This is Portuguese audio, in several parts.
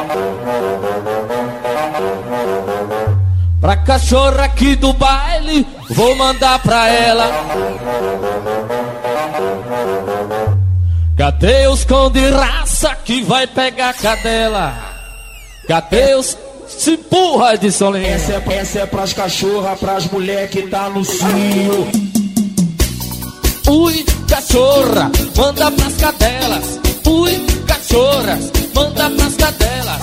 Pra cachorra aqui do baile, vou mandar pra ela. Cadê os cão de raça que vai pegar a cadela? Cadê os... Se empurra, Edson Lima. Essa é pras cachorras, pras mulher que tá no cio. Ui, cachorra, manda pras cadelas. Ui, cachorras, manda pras cadelas.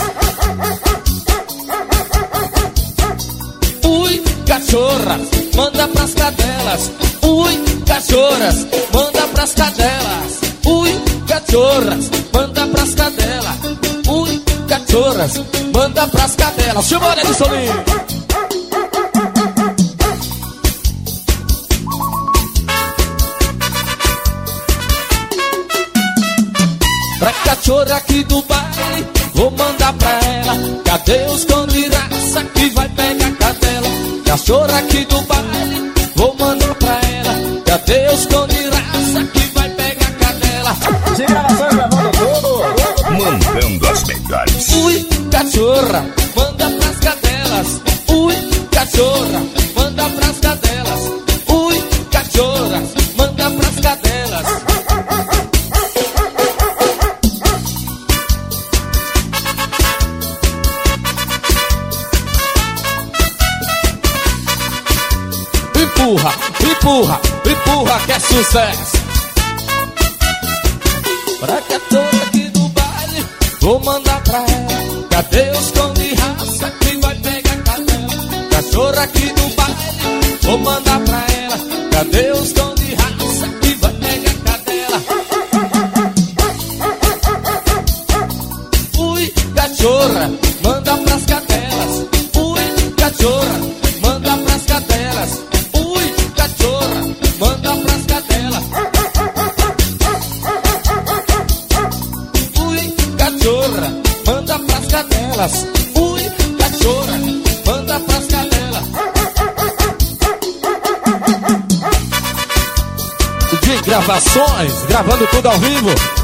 Ui, cachorras, manda pras cadelas. Ui, cachorras, manda pras cadelas. Ui, cachorras, manda pras cadelas. Ui, cachorras, manda pras cadelas. Chama ele, Edson Lima. Pra cachorra aqui do baile, vou mandar pra ela. Cadê os cão de raça que vai pegar a cadela? Cachorra aqui do baile, vou mandar pra ela. Cadê os cão de raça que vai pegar a cadela? Sem gravação, gravando tudo. Mandando as melhores. Ui, cachorra, manda pras cadelas. Ui, cachorra, manda pras cadelas. Ui, cachorra, manda pras cadelas. Empurra, empurra, empurra que é sucesso. Pra cachorra aqui do baile, vou mandar pra ela. Cadê os cão de raça que vai pegar a cadela? Cachorra aqui do baile, vou mandar pra ela. Cadê os cão de raça que vai pegar a cadela? Ui, cachorra, manda pras cadelas. Ui, cachorra, manda pras cadelas. Ui, cachorra, manda pras cadelas. Ui, cachorra, manda pras cadelas. Ui, cachorra, manda pras cadelas. De gravações, gravando tudo ao vivo.